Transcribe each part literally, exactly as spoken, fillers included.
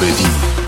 Abedi.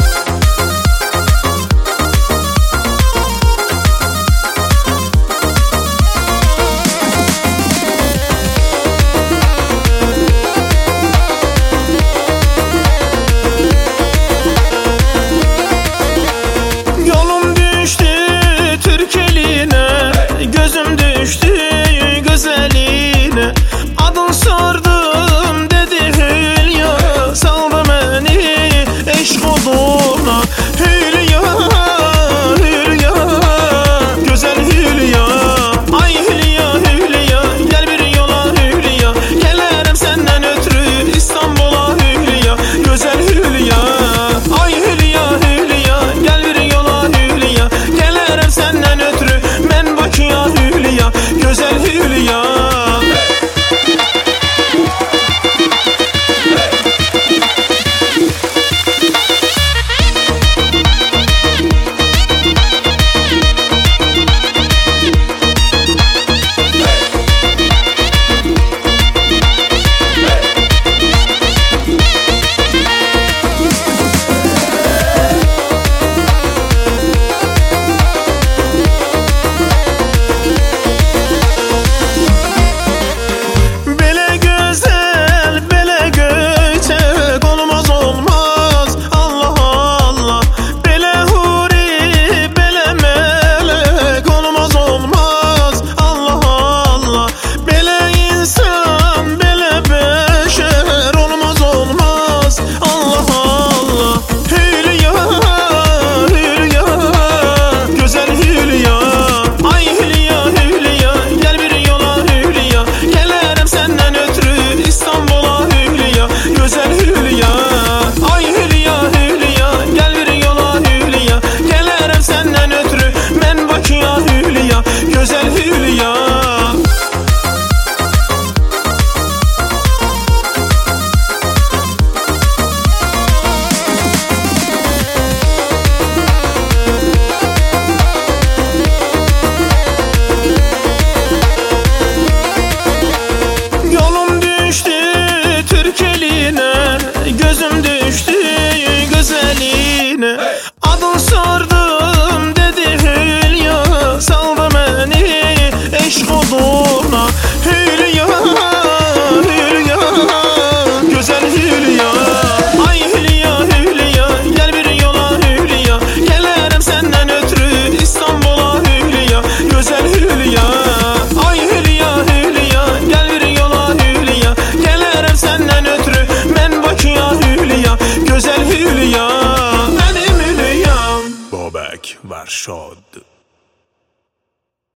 Yolum düştü Türk eline, gözüm düştü güzeline. Adın sordum dedi Hülya, saldı beni eşk oduna. Hülya, Hülya, güzel Hülya. Ay Hülya, Hülya, gel bir yola Hülya. Gelirim senden ötürü İstanbul'a Hülya. Güzel Hülya, ay Hülya, Hülya, gel bir yola Hülya. Gelirim senden ötürü ben Bakıya Hülya. Güzel Hülya. Güzel Hülya. Yolum düştü Türk eline, gözüm düştü güzeline. Adın sordum dedi Hülya, saldı beni eşk oduna. Hülya, Hülya, güzel Hülya. Ay Hülya, Hülya, gel bir yola Hülya. Gelirim senden ötürü İstanbul'a Hülya. Güzel Hülya. Ay Hülya, Hülya, gel bir yola Hülya. Gelirim senden ötürü ben Bakıya Hülya. Güzel Hülya. Benim Hülyam. Babek Varşad.